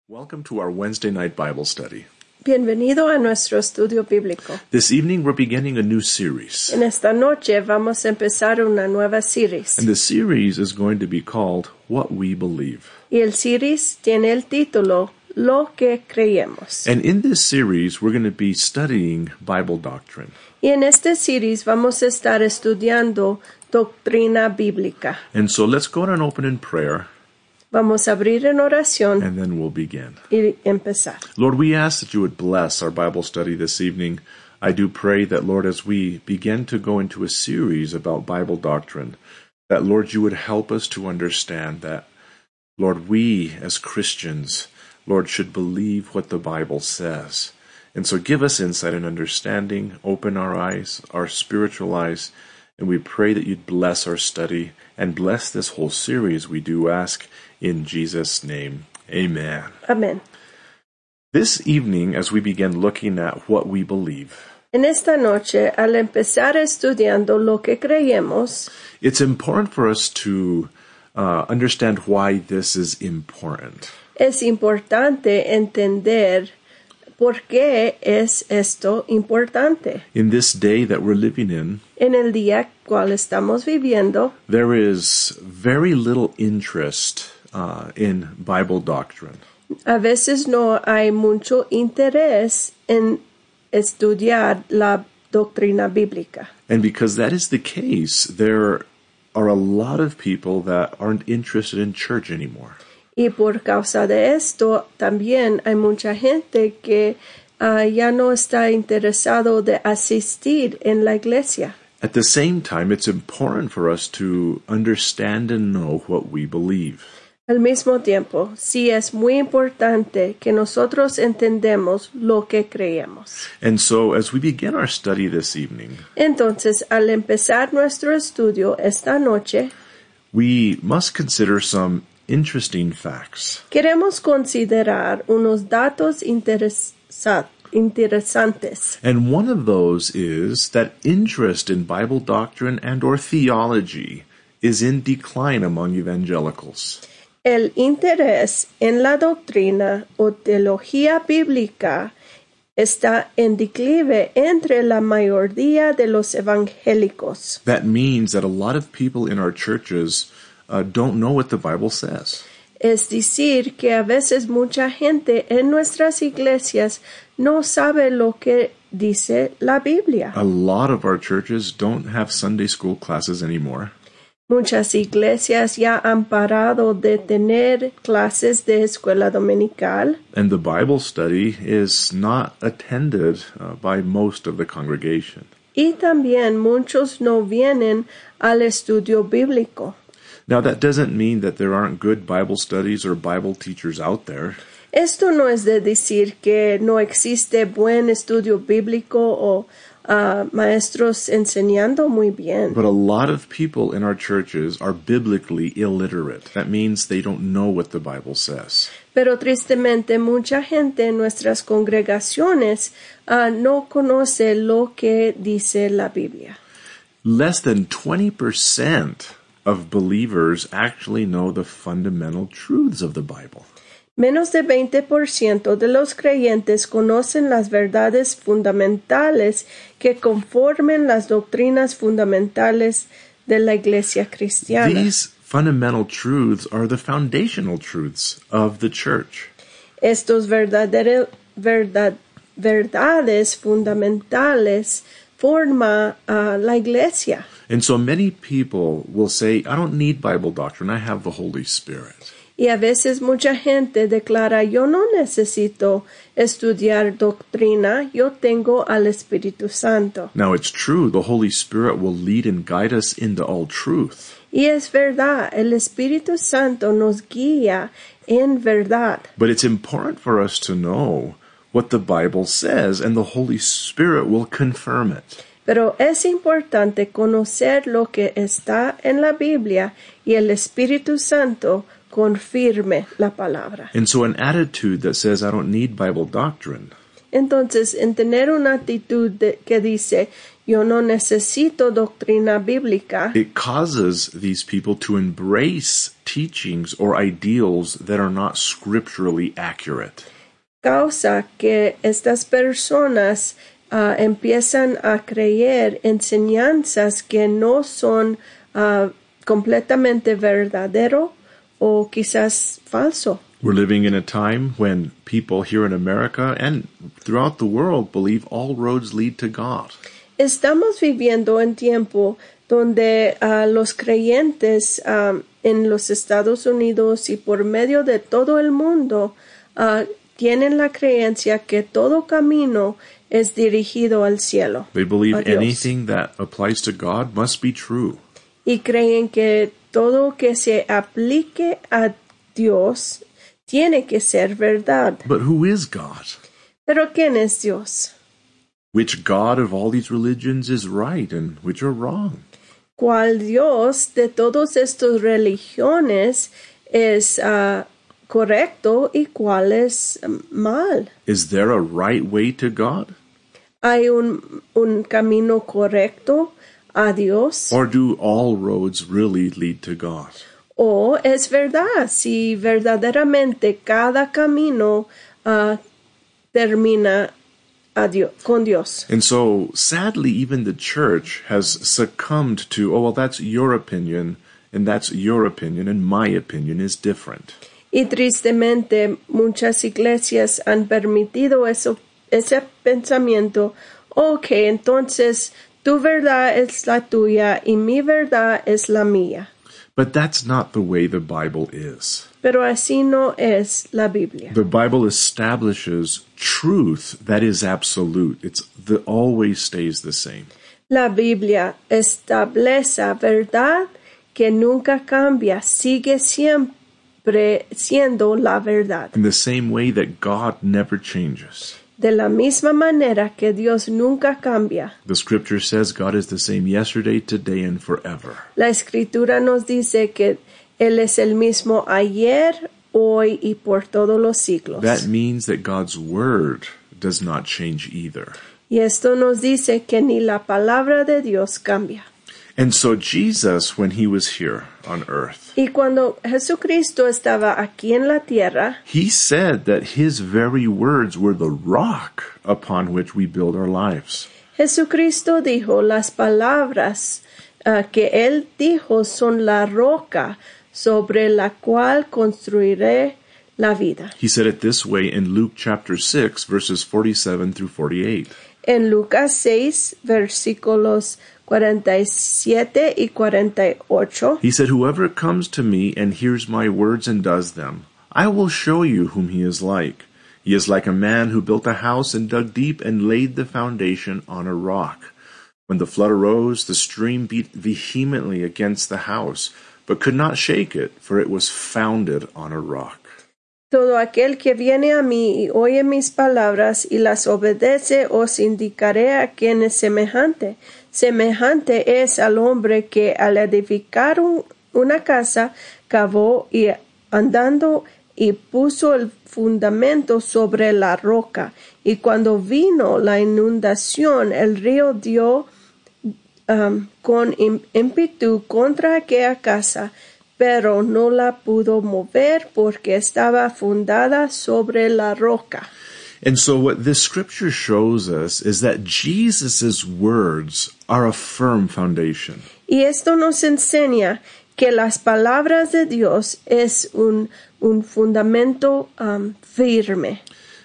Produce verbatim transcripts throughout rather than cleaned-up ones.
Welcome to our Wednesday night Bible study. Bienvenido a nuestro estudio bíblico. This evening we're beginning a new series. En esta noche vamos a empezar una nueva series. And the series is going to be called What We Believe. Y el series tiene el título Lo que creemos. And in this series we're going to be studying Bible doctrine. Y en este series vamos a estar estudiando doctrina bíblica. And so let's go on and open in prayer. Vamos a abrir en oración And then we'll begin. y empezar. Lord, we ask that you would bless our Bible study this evening. I do pray that, Lord, as we begin to go into a series about Bible doctrine, that, Lord, you would help us to understand that, Lord, we as Christians, Lord, should believe what the Bible says. And so give us insight and understanding, open our eyes, our spiritual eyes, and we pray that you'd bless our study and bless this whole series, we do ask in Jesus' name. Amen. Amén. This evening, as we begin looking at what we believe, En esta noche, al empezar estudiando lo que creemos, it's important for us to uh, understand why this is important. es importante entender por qué es esto importante. In this day that we're living in, En el día cual estamos viviendo, there is very little interest uh, in Bible doctrine. a veces no hay mucho interés en estudiar la doctrina bíblica. And because that is the case, there are a lot of people that aren't interested in church anymore. Y por causa de esto, también hay mucha gente que uh, ya no está interesado de asistir en la iglesia. At the same time, it's important for us to understand and know what we believe. Al mismo tiempo, sí es muy importante que nosotros entendemos lo que creemos. And so, as we begin our study this evening, Entonces, al empezar nuestro estudio esta noche, we must consider some interesting facts. queremos considerar unos datos interesa- interesantes. And one of those is that interest in Bible doctrine and or theology is in decline among evangelicals. El interés en la doctrina o teología bíblica está en declive entre la mayoría de los evangélicos. That means that a lot of people in our churches uh, don't know what the Bible says. Es decir, que a veces mucha gente en nuestras iglesias no sabe lo que dice la Biblia. A lot of our churches don't have Sunday school classes anymore. Muchas iglesias ya han parado de tener clases de escuela dominical. And the Bible study is not attended uh, by most of the congregation. Y también muchos no vienen al estudio bíblico. Now, that doesn't mean that there aren't good Bible studies or Bible teachers out there. Esto no es de decir que no existe buen estudio bíblico o uh, maestros enseñando muy bien. But a lot of people in our churches are biblically illiterate. That means they don't know what the Bible says. Pero tristemente mucha gente en nuestras congregaciones uh, no conoce lo que dice la Biblia. Less than twenty percent of believers actually know the fundamental truths of the Bible. Menos de veinte por ciento de los creyentes conocen las verdades fundamentales que conformen las doctrinas fundamentales de la iglesia cristiana. These fundamental truths are the foundational truths of the church. Estos verdadero, verdad, verdades fundamentales forman uh, la iglesia. And so many people will say, I don't need Bible doctrine, I have the Holy Spirit. Y a veces mucha gente declara, yo no necesito estudiar doctrina, yo tengo al Espíritu Santo. Now it's true, the Holy Spirit will lead and guide us into all truth. Y es verdad, el Espíritu Santo nos guía en verdad. But it's important for us to know what the Bible says, and the Holy Spirit will confirm it. Pero es importante conocer lo que está en la Biblia y el Espíritu Santo confirme la palabra. And so an attitude that says, I don't need Bible doctrine, Entonces, en tener una actitud de, que dice, yo no necesito doctrina bíblica, it causes these people to embrace teachings or ideals that are not scripturally accurate. causa que estas personas uh, empiezan a creer enseñanzas que no son uh, completamente verdadero o quizás falso. We're living in a time when people here in America and throughout the world believe all roads lead to God. Estamos viviendo en tiempo donde uh, los creyentes um, en los Estados Unidos y por medio de todo el mundo uh, tienen la creencia que todo camino es dirigido al cielo. They believe a Dios. anything that applies to God must be true. Y creen que todo que se aplique a Dios tiene que ser verdad. But who is God? Pero ¿quién es Dios? Which God of all these religions is right and which are wrong? ¿Cuál Dios de todas estas religiones es uh, correcto y cuál es um, mal? Is there a right way to God? ¿Hay un, un camino correcto a Dios? Or do all roads really lead to God? ¿O es verdad si verdaderamente cada camino uh, termina a Dios, con Dios? And so, sadly, even the church has succumbed to, oh, well, that's your opinion, and that's your opinion, and my opinion is different. Y tristemente muchas iglesias han permitido eso, ese pensamiento. Ok, entonces tu verdad es la tuya y mi verdad es la mía. But that's not the way the Bible is. Pero así no es la Biblia. The Bible establishes truth that is absolute. It's the always stays the same. La Biblia establece verdad que nunca cambia, sigue siempre siendo la verdad. In the same way that God never changes. De la misma manera que Dios nunca cambia. The scripture says God is the same yesterday, today, and forever. La escritura nos dice que Él es el mismo ayer, hoy y por todos los siglos. That means that God's word does not change either. Y esto nos dice que ni la palabra de Dios cambia. And so Jesus, when he was here on earth, Y cuando Jesucristo estaba aquí en la tierra, he said that his very words were the rock upon which we build our lives. Jesucristo dijo, las palabras uh, que Él dijo son la roca sobre la cual construiré la vida. He said it this way in Luke chapter six, verses forty-seven through forty-eight. En Lucas seis, versículos cuarenta y siete y cuarenta y ocho. He said, whoever comes to me and hears my words and does them, I will show you whom he is like. He is like a man who built a house and dug deep and laid the foundation on a rock. When the flood arose, the stream beat vehemently against the house, but could not shake it, for it was founded on a rock. Todo aquel que viene a mí y oye mis palabras y las obedece, os indicaré a quién es semejante. Semejante es al hombre que al edificar un, una casa cavó y andando y puso el fundamento sobre la roca. Y cuando vino la inundación, el río dio um, con ímpetu contra aquella casa, pero no la pudo mover porque estaba fundada sobre la roca. And so what this scripture shows us is that Jesus' words are a firm foundation. Y esto nos enseña que las palabras de Dios es un, un fundamento um, firme.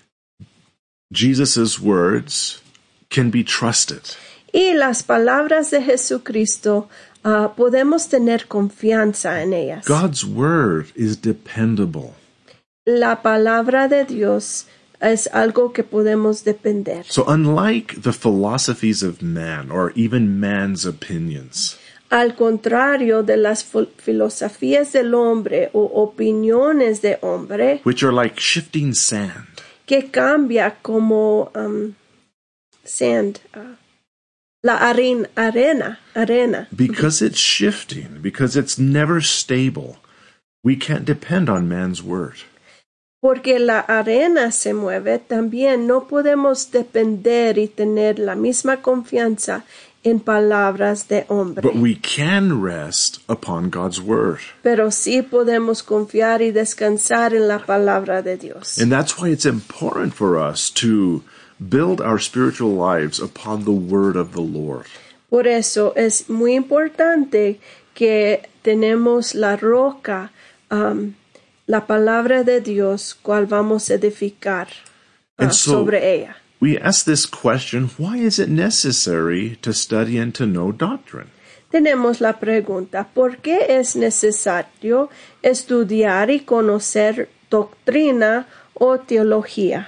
Jesus' words can be trusted. Y las palabras de Jesucristo uh, podemos tener confianza en ellas. God's word is dependable. La palabra de Dios es algo que podemos depender. So unlike the philosophies of man or even man's opinions, al contrario de las filosofías del hombre o opiniones de hombre, which are like shifting sand, que cambia como um, sand, uh, la arena, arena, arena. because it's shifting, because it's never stable, we can't depend on man's word. Porque la arena se mueve, también no podemos depender y tener la misma confianza en palabras de hombre. But we can rest upon God's word. Pero sí podemos confiar y descansar en la palabra de Dios. And that's why it's important for us to build our spiritual lives upon the word of the Lord. Por eso es muy importante que tenemos la roca, um, la palabra de Dios, cual vamos a edificar uh, And so, sobre ella. We ask this question, why is it necessary to study and to know doctrine? Tenemos la pregunta, ¿por qué es necesario estudiar y conocer doctrina o teología?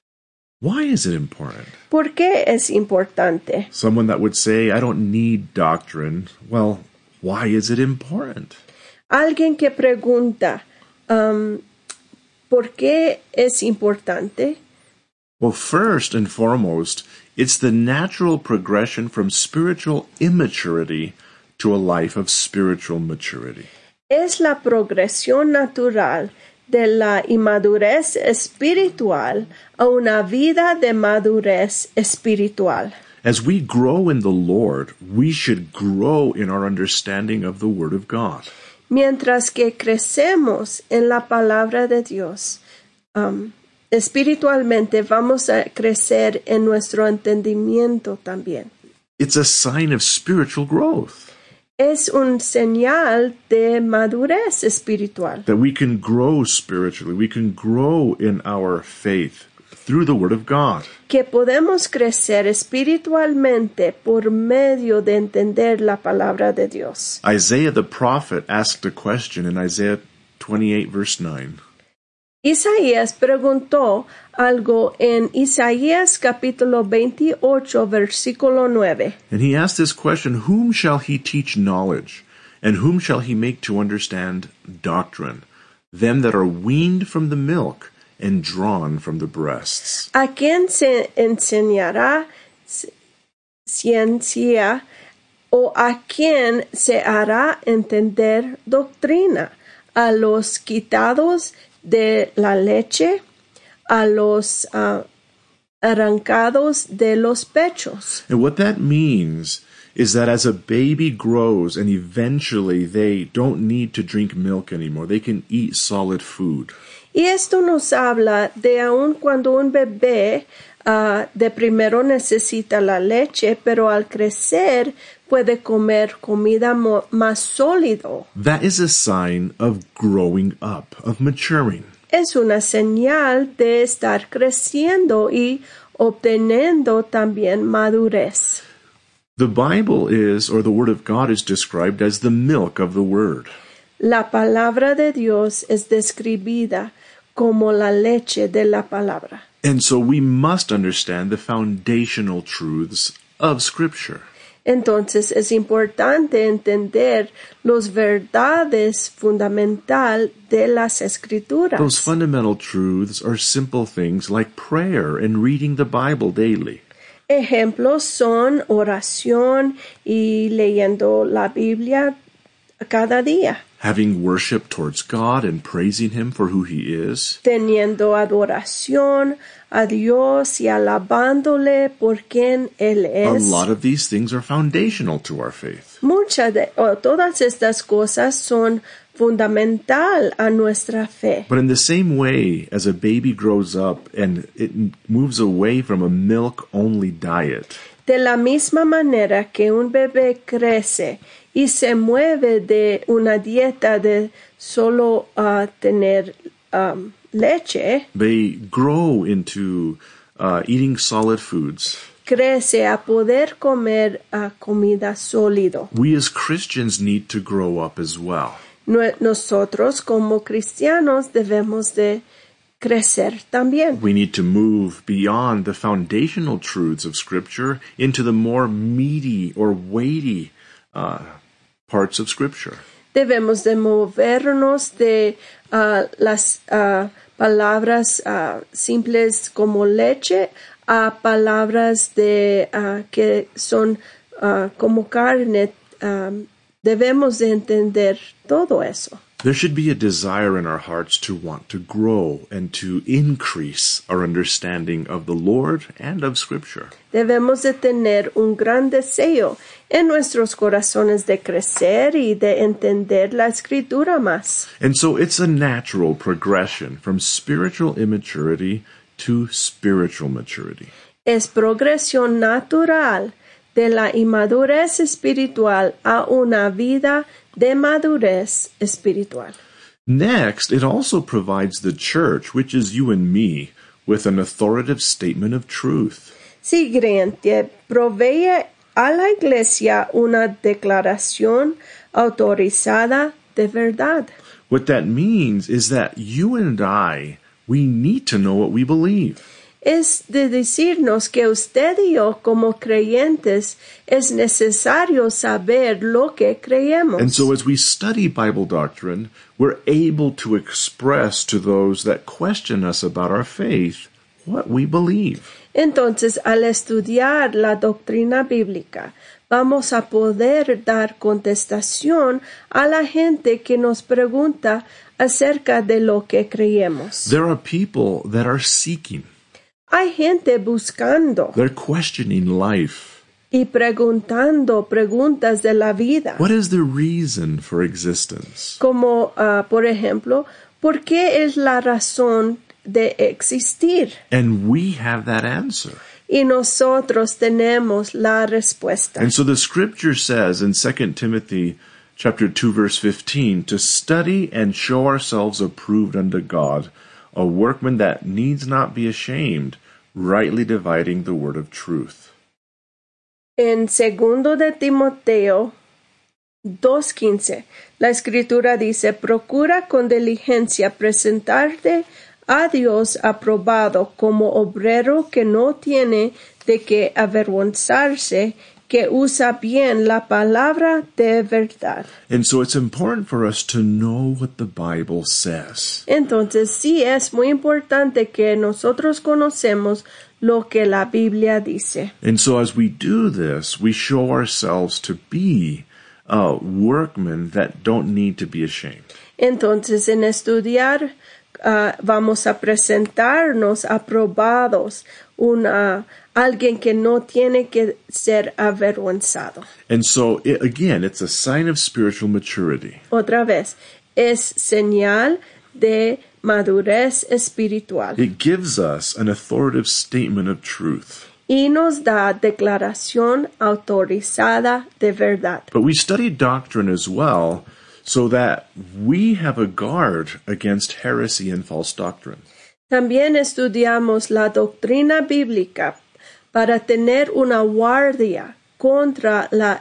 Why is it important? ¿Por qué es importante? Someone that would say, I don't need doctrine. Well, why is it important? Alguien que pregunta, um, ¿por qué es importante? Well, first and foremost, it's the natural progression from spiritual immaturity to a life of spiritual maturity. Es la progresión natural de la inmadurez espiritual a una vida de madurez espiritual. As we grow in the Lord, we should grow in our understanding of the Word of God. Mientras que crecemos en la palabra de Dios, um, espiritualmente vamos a crecer en nuestro entendimiento también. It's a sign of spiritual growth. Es un señal de madurez espiritual. That we can grow spiritually, we can grow in our faith through the Word of God. Que podemos crecer espiritualmente por medio de entender la palabra de Dios. Isaiah the prophet asked a question in Isaiah twenty-eight verse nine. Isaías preguntó algo en Isaías capítulo veintiocho versículo nueve. And he asked this question, whom shall he teach knowledge, and whom shall he make to understand doctrine? Them that are weaned from the milk and drawn from the breasts. ¿A quién se enseñará ciencia o a quién se hará entender doctrina? ¿A los quitados de la leche, a los uh, arrancados de los pechos? And what that means is that as a baby grows and eventually they don't need to drink milk anymore, they can eat solid food. Y esto nos habla de aun cuando un bebé uh, de primero necesita la leche, pero al crecer puede comer comida mo- más sólido. That is a sign of growing up, of maturing. Es una señal de estar creciendo y obteniendo también madurez. The Bible is, or the Word of God is described as the milk of the Word. La palabra de Dios es describida como la leche de la palabra. And so we must understand the foundational truths of Scripture. Entonces es importante entender las verdades fundamental de las escrituras. Those fundamental truths are simple things like prayer and reading the Bible daily. Ejemplos son oración y leyendo la Biblia cada día. Having worship towards God and praising Him for who He is. Teniendo adoración a Dios y alabándole por quien Él A es. lot of these things are foundational to our faith. Muchas de o todas estas cosas son fundamental a nuestra fe. But in the same way as a baby grows up and it moves away from a milk-only diet, De la misma manera que un bebé crece y se mueve de una dieta de solo uh, tener um, leche, they grow into uh, eating solid foods. crece a poder comer uh, comida sólido. We as Christians need to grow up as well. No- Nosotros como cristianos debemos de crecer también. We need to move beyond the foundational truths of Scripture into the more meaty or weighty uh, parts of Scripture. Debemos de movernos de uh, las uh, palabras uh, simples como leche a palabras de uh, que son uh, como carne. Um, debemos de entender todo eso. There should be a desire in our hearts to want to grow and to increase our understanding of the Lord and of Scripture. Debemos de tener un gran deseo en nuestros corazones de crecer y de entender la Escritura más. And so it's a natural progression from spiritual immaturity to spiritual maturity. Es progresión natural de la inmadurez espiritual a una vida de madurez espiritual. Next, it also provides the church, which is you and me, with an authoritative statement of truth. Siguiente, provee a la iglesia una declaración autorizada de verdad. What that means is that you and I, we need to know what we believe. Es de decirnos que usted y yo como creyentes es necesario saber lo que creemos. And so as we study Bible doctrine, we're able to express to those that question us about our faith what we believe. Entonces, al estudiar la doctrina bíblica, vamos a poder dar contestación a la gente que nos pregunta acerca de lo que creemos. There are people that are seeking. Hay gente buscando They're questioning life. y preguntando preguntas de la vida. What is the reason for existence? Como, uh, por ejemplo, ¿por qué es la razón de existir? And we have that answer. Y nosotros tenemos la respuesta. And so the scripture says in Second Timothy chapter two verse fifteen to study and show ourselves approved unto God, a workman that needs not be ashamed, rightly dividing the word of truth. En segundo de Timoteo dos quince, la escritura dice, procura con diligencia presentarte a Dios aprobado como obrero que no tiene de qué avergonzarse, que usa bien la palabra de verdad. And so it's important for us to know what the Bible says. Entonces sí es muy importante que nosotros conocemos lo que la Biblia dice. And so as we do this, we show ourselves to be uh, workmen that don't need to be ashamed. Entonces en estudiar uh, vamos a presentarnos aprobados, una alguien que no tiene que ser avergonzado. And so, it, again, it's a sign of spiritual maturity. Otra vez, es señal de madurez espiritual. It gives us an authoritative statement of truth. Y nos da declaración autorizada de verdad. But we study doctrine as well so that we have a guard against heresy and false doctrine. También estudiamos la doctrina bíblica para tener una guardia contra la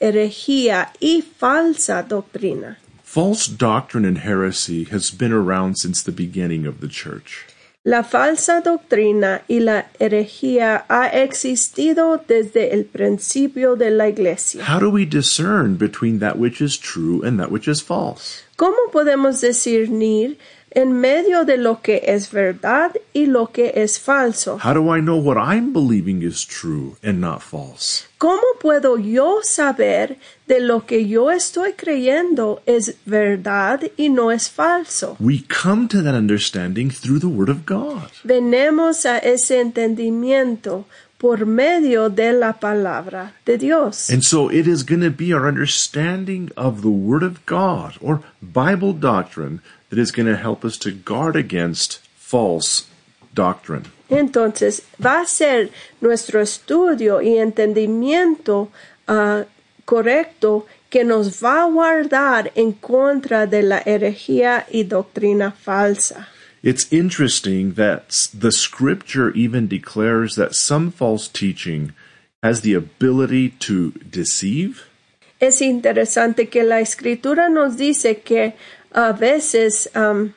herejía y falsa doctrina. False doctrine and heresy has been around since the beginning of the church. La falsa doctrina y la herejía ha existido desde el principio de la iglesia. How do we discern between that which is true and that which is false? ¿Cómo podemos discernir en medio de lo que es verdad y lo que es falso? How do I know what I'm believing is true and not false? ¿Cómo puedo yo saber de lo que yo estoy creyendo es verdad y no es falso? We come to that understanding through the Word of God. Venemos a ese entendimiento por medio de la palabra de Dios. And so it is going to be our understanding of the Word of God or Bible doctrine that is going to help us to guard against false doctrine. Entonces, va a ser nuestro estudio y entendimiento uh, correcto que nos va a guardar en contra de la herejía y doctrina falsa. It's interesting that the Scripture even declares that some false teaching has the ability to deceive. Es interesante que la Escritura nos dice que a veces um,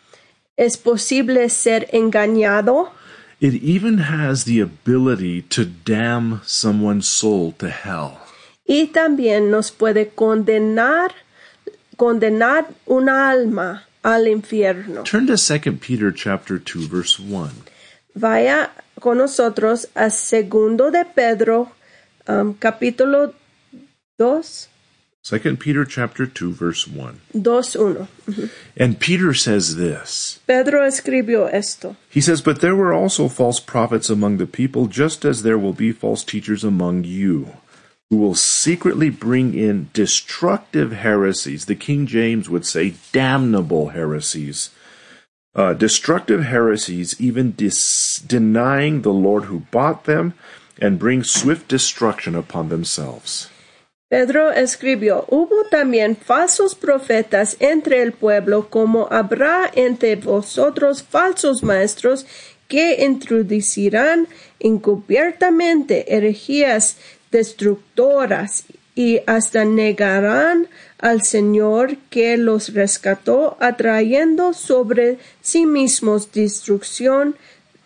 es posible ser engañado. It even has the ability to damn someone's soul to hell. Y también nos puede condenar, condenar una alma al infierno. Turn to Second Peter chapter two verse one. Vaya con nosotros a segundo de Pedro, um, capítulo dos, Second Peter chapter two, verse one. dos uno. Ujú. And Peter says this. Pedro escribió esto. He says, "But there were also false prophets among the people, just as there will be false teachers among you, who will secretly bring in destructive heresies." The King James would say damnable heresies. Uh, destructive heresies, even dis- denying the Lord who bought them, and bring swift destruction upon themselves. Pedro escribió, hubo también falsos profetas entre el pueblo, como habrá entre vosotros falsos maestros que introducirán encubiertamente herejías destructoras y hasta negarán al Señor que los rescató, atrayendo sobre sí mismos destrucción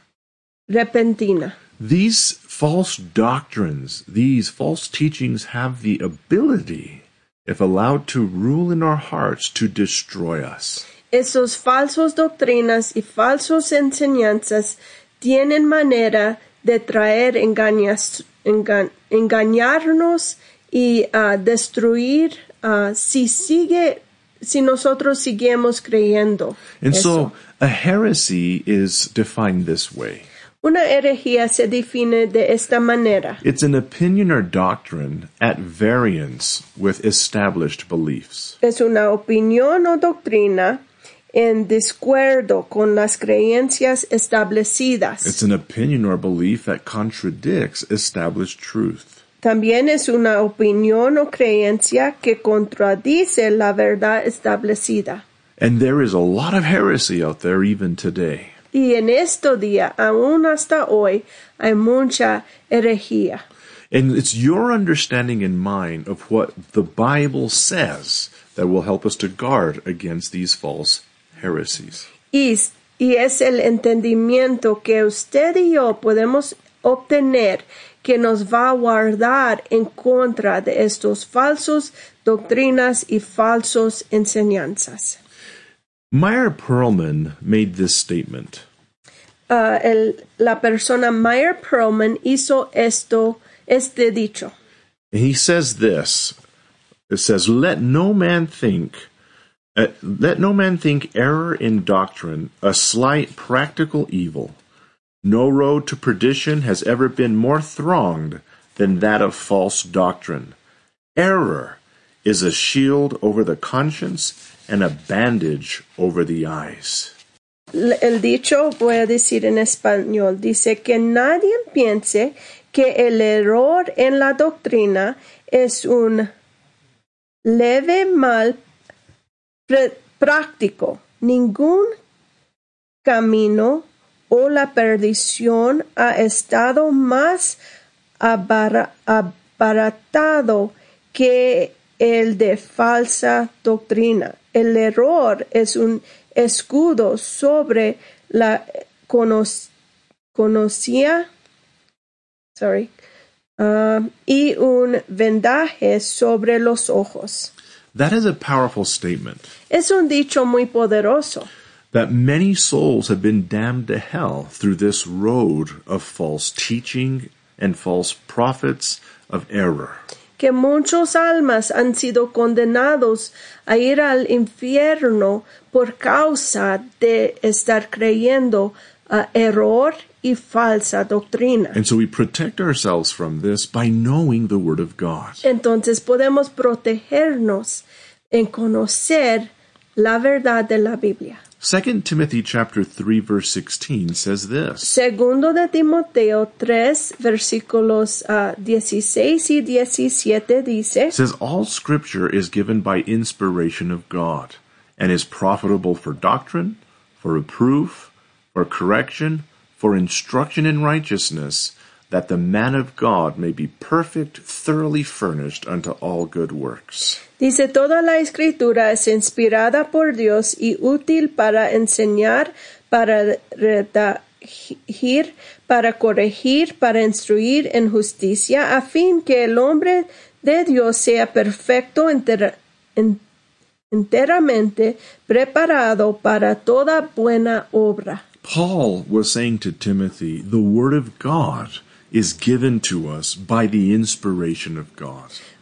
repentina. These false doctrines, these false teachings have the ability, if allowed to rule in our hearts, to destroy us. Esos falsos doctrinas y falsos enseñanzas tienen manera de traer engañas, enga, engañarnos y uh, destruir uh, si sigue, si nosotros seguimos creyendo. And eso. so a heresy is defined this way. Una herejía se define de esta manera. It's an opinion or doctrine at variance with established beliefs. Es una opinión o doctrina en desacuerdo con las creencias establecidas. It's an opinion or belief that contradicts established truth. También es una opinión o creencia que contradice la verdad establecida. And there is a lot of heresy out there even today. Y en este día, aún hasta hoy, hay mucha herejía. And it's your understanding and mine of what the Bible says that will help us to guard against these false heresies. Y, y es el entendimiento que usted y yo podemos obtener que nos va a guardar en contra de estos falsos doctrinas y falsos enseñanzas. Meyer Perlman made this statement. Uh, el, la persona Meyer Perlman hizo esto, este dicho. And he says this. It says, "Let no man think, uh, let no man think error in doctrine a slight practical evil. No road to perdition has ever been more thronged than that of false doctrine. Error is a shield over the conscience and a bandage over the eyes." El dicho, voy a decir en español, dice que nadie piense que el error en la doctrina es un leve mal práctico. Ningún camino o la perdición ha estado más abar abaratado que el de falsa doctrina. El error es un escudo sobre la cono conocía sorry, uh, y un vendaje sobre los ojos. That is a powerful statement. Es un dicho muy poderoso. That many souls have been damned to hell through this road of false teaching and false prophets of error. Que muchos almas han sido condenados a ir al infierno por causa de estar creyendo uh, error y falsa doctrina. And so we protect ourselves from this by knowing the Word of God. Entonces podemos protegernos en conocer la verdad de la Biblia. Second Timothy chapter three verse sixteen says this. Segundo de Timoteo tres versículos uh, dieciséis y diecisiete dice, It says, "All scripture is given by inspiration of God, and is profitable for doctrine, for reproof, for correction, for instruction in righteousness, that the man of God may be perfect, thoroughly furnished unto all good works." Dice, toda la escritura es inspirada por Dios y útil para enseñar, para redagir, para corregir, para instruir en justicia, a fin que el hombre de Dios sea perfecto, enter, en, enteramente preparado para toda buena obra. Paul was saying to Timothy, the Word of God is given to us by the inspiration of God.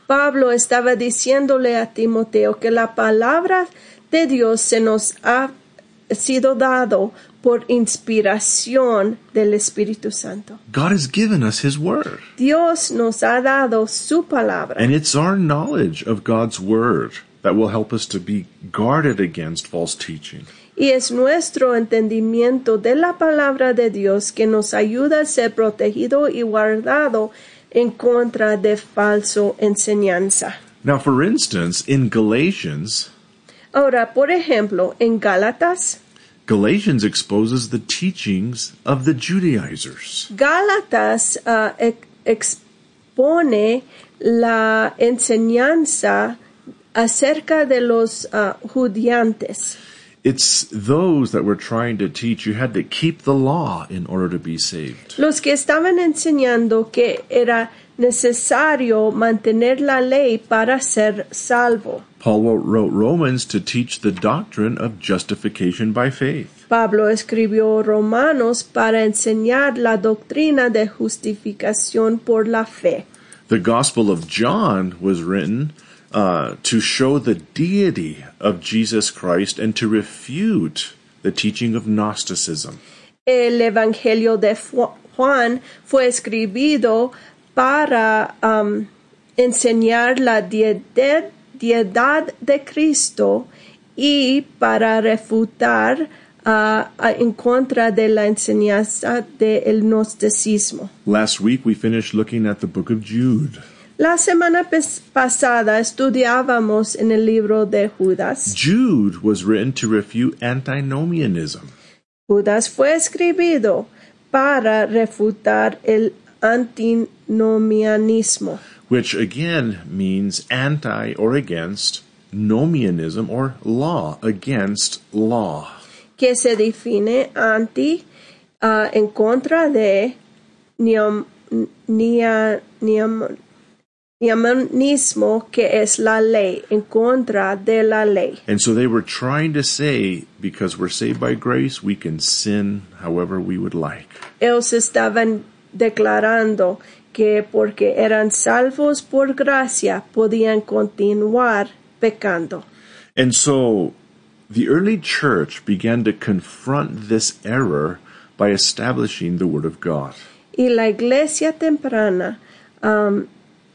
Pablo estaba diciéndole a Timoteo que la palabra de Dios se nos ha sido dado por inspiración del Espíritu Santo. God has given us His Word. Dios nos ha dado su palabra. And it's our knowledge of God's Word that will help us to be guarded against false teaching. Y es nuestro entendimiento de la palabra de Dios que nos ayuda a ser protegido y guardado en contra de falso enseñanza. Now, for instance, in Galatians, Ahora, por ejemplo, en Gálatas, Galatians exposes the teachings of the Judaizers. Gálatas uh, ex- expone la enseñanza acerca de los uh, judiantes. It's those that were trying to teach you had to keep the law in order to be saved. Los que estaban enseñando que era necesario mantener la ley para ser salvo. Paul wrote Romans to teach the doctrine of justification by faith. Pablo escribió Romanos para enseñar la doctrina de justificación por la fe. The Gospel of John was written uh, to show the deity of Jesus Christ and to refute the teaching of Gnosticism. El Evangelio de Juan fue escribido para um, enseñar la deidad, deidad de Cristo y para refutar uh, en contra de la enseñanza del gnosticismo. Last week we finished looking at the book of Jude. La semana pasada estudiábamos en el libro de Judas. Jude was written to refute antinomianism. Judas fue escribido para refutar el antinomianismo, which again means anti or against nomianism or law, against law. que se define anti, uh, en contra de niam, nia, niam, niamanismo, que es la ley, en contra de la ley. And so they were trying to say, because we're saved by grace, we can sin however we would like. Ellos estaban declarando que porque eran salvos por gracia podían continuar pecando. And so the early church began to confront this error by establishing the Word of God. Y la iglesia temprana um,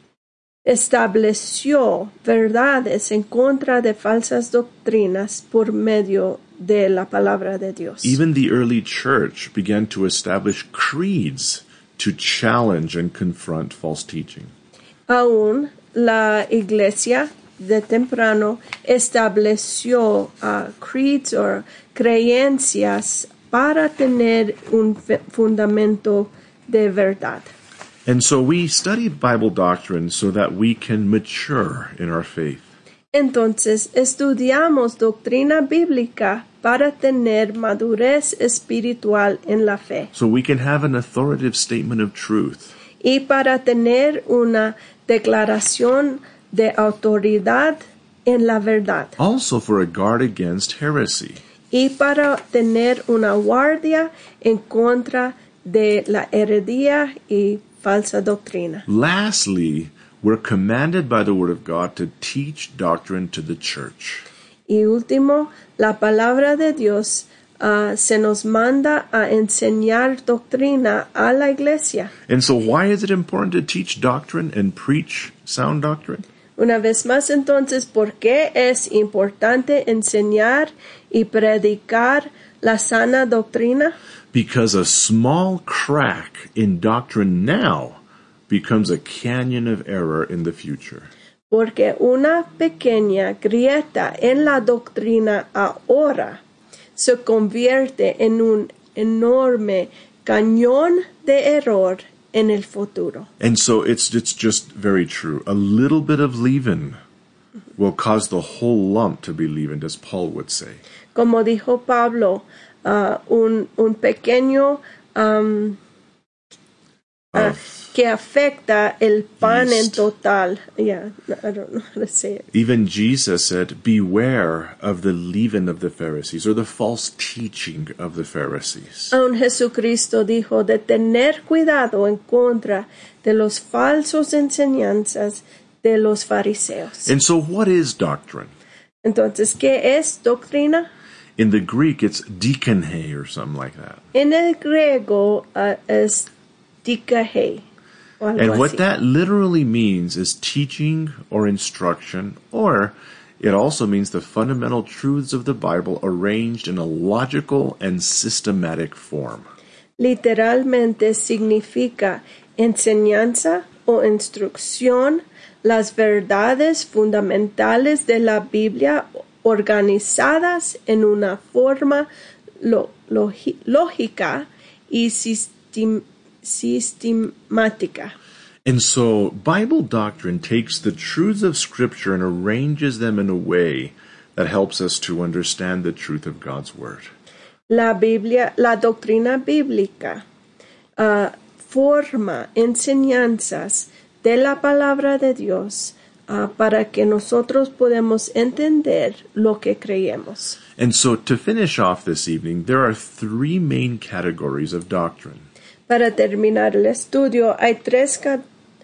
estableció verdades en contra de falsas doctrinas por medio de la palabra de Dios. Even the early church began to establish creeds to challenge and confront false teaching. Aún la iglesia de temprano estableció uh, creeds o creencias para tener un fundamento de verdad. And so we study Bible doctrine so that we can mature in our faith. Entonces estudiamos doctrina bíblica para tener madurez espiritual en la fe. So we can have an authoritative statement of truth. Y para tener una declaración de autoridad en la verdad. Also for a guard against heresy. Y para tener una guardia en contra de la heredia y falsa doctrina. Lastly, we're commanded by the Word of God to teach doctrine to the church. Y último, la palabra de Dios uh, se nos manda a enseñar doctrina a la iglesia. And so why is it important to teach doctrine and preach sound doctrine? Una vez más, entonces, ¿por qué es importante enseñar y predicar la sana doctrina? Because a small crack in doctrine now becomes a canyon of error in the future. Porque una pequeña grieta en la doctrina ahora se convierte en un enorme cañón de error en el futuro. And so it's it's just very true. A little bit of leaven will cause the whole lump to be leavened, as Paul would say. Como dijo Pablo, uh, un, un pequeño um, uh, que afecta el pan yeast. en total. Yeah, I don't know how to say it. Even Jesus said, beware of the leaven of the Pharisees, or the false teaching of the Pharisees. Aun Jesucristo dijo de tener cuidado en contra de los falsos enseñanzas de los fariseos. And so what is doctrine? Entonces, ¿qué es doctrina? In the Greek, it's dikainé or something like that. En el griego uh, es dikainé. o algo And what así. that literally means is teaching or instruction, or it also means the fundamental truths of the Bible arranged in a logical and systematic form. Literalmente significa enseñanza o instrucción, las verdades fundamentales de la Biblia organizadas en una forma lo- logi- lógica y sistem- sistemática. And so, Bible doctrine takes the truths of Scripture and arranges them in a way that helps us to understand the truth of God's Word. La Biblia, la doctrina bíblica uh, forma enseñanzas de la palabra de Dios uh, para que nosotros podamos entender lo que creemos. And so, to finish off this evening, there are three main categories of doctrine. Para terminar el estudio, hay tres ca-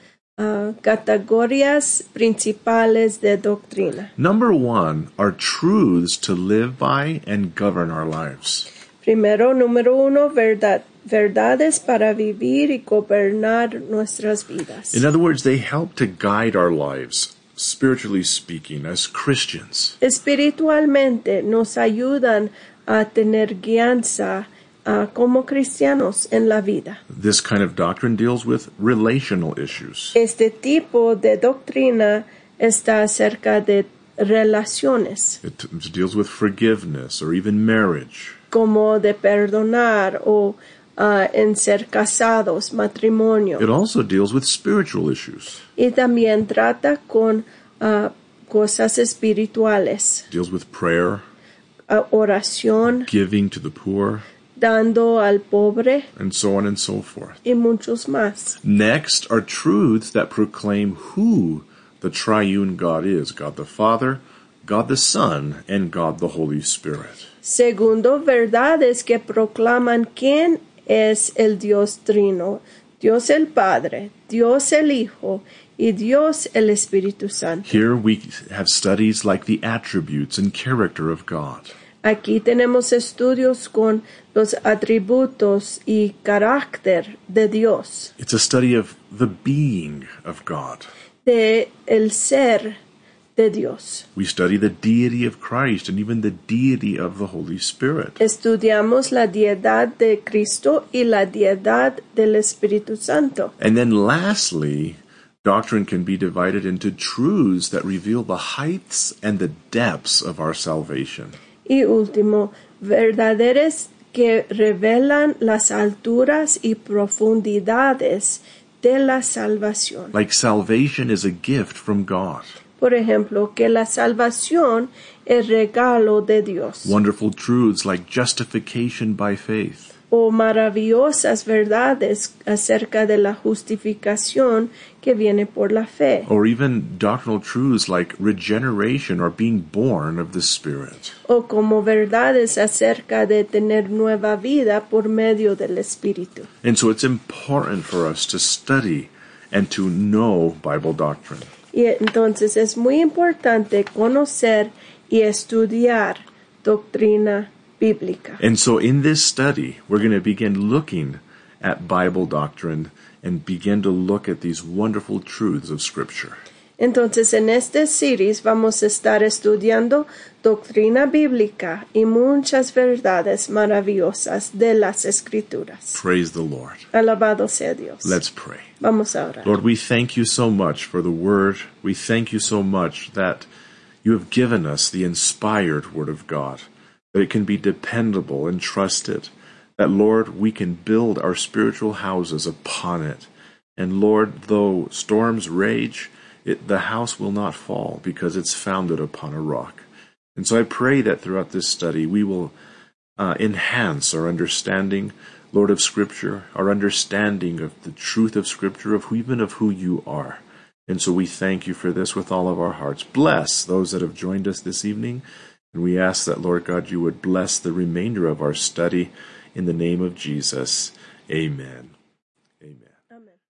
uh, categorías principales de doctrina. Number one are truths to live by and govern our lives. Primero, número uno, verdad, verdades para vivir y gobernar nuestras vidas. In other words, they help to guide our lives, spiritually speaking, as Christians. Espiritualmente nos ayudan a tener guianza uh, como cristianos en la vida. This kind of doctrine deals with relational issues. Este tipo de doctrina está acerca de relaciones, It t- deals with forgiveness or even marriage. como de perdonar o uh, en ser casados, matrimonio. It also deals with spiritual issues. Y también trata con uh, cosas espirituales, It deals with prayer, uh, oración, giving to the poor, dando al pobre and so on and so forth. y muchos más. Next are truths that proclaim who the triune God is, God the Father, God the Son, and God the Holy Spirit. Segundo, verdades que proclaman quién es el Dios Trino, Dios el Padre, Dios el Hijo y Dios el Espíritu Santo. Here we have studies like the attributes and character of God. Aquí tenemos estudios con los atributos y carácter de Dios, It's a study of the being of God. de el ser de Dios. We study the deity of Christ and even the deity of the Holy Spirit. Estudiamos la deidad de Cristo y la deidad del Espíritu Santo. And then lastly, doctrine can be divided into truths that reveal the heights and the depths of our salvation. Y último, verdades que revelan las alturas y profundidades de la salvación. Like salvation is a gift from God. Por ejemplo, que la salvación es regalo de Dios. Wonderful truths like justification by faith. O maravillosas verdades acerca de la justificación que viene por la fe. Or even doctrinal truths like regeneration or being born of the Spirit. O como verdades acerca de tener nueva vida por medio del Espíritu. And so it's important for us to study and to know Bible doctrine. Y entonces es muy importante conocer y estudiar doctrina bíblica. And so in this study, we're going to begin looking at Bible doctrine and begin to look at these wonderful truths of Scripture. Entonces en este series vamos a estar estudiando doctrina bíblica y muchas verdades maravillosas de las Escrituras. Praise the Lord. Alabado sea Dios. Let's pray. Vamos a orar. Lord, we thank you so much for the Word. We thank you so much that you have given us the inspired Word of God, that it can be dependable and trusted, that, Lord, we can build our spiritual houses upon it. And, Lord, though storms rage, it, the house will not fall because it's founded upon a rock. And so I pray that throughout this study we will uh, enhance our understanding, Lord, of Scripture, our understanding of the truth of Scripture, of who, even of who you are. And so we thank you for this with all of our hearts. Bless those that have joined us this evening. And we ask that, Lord God, you would bless the remainder of our study in the name of Jesus. Amen.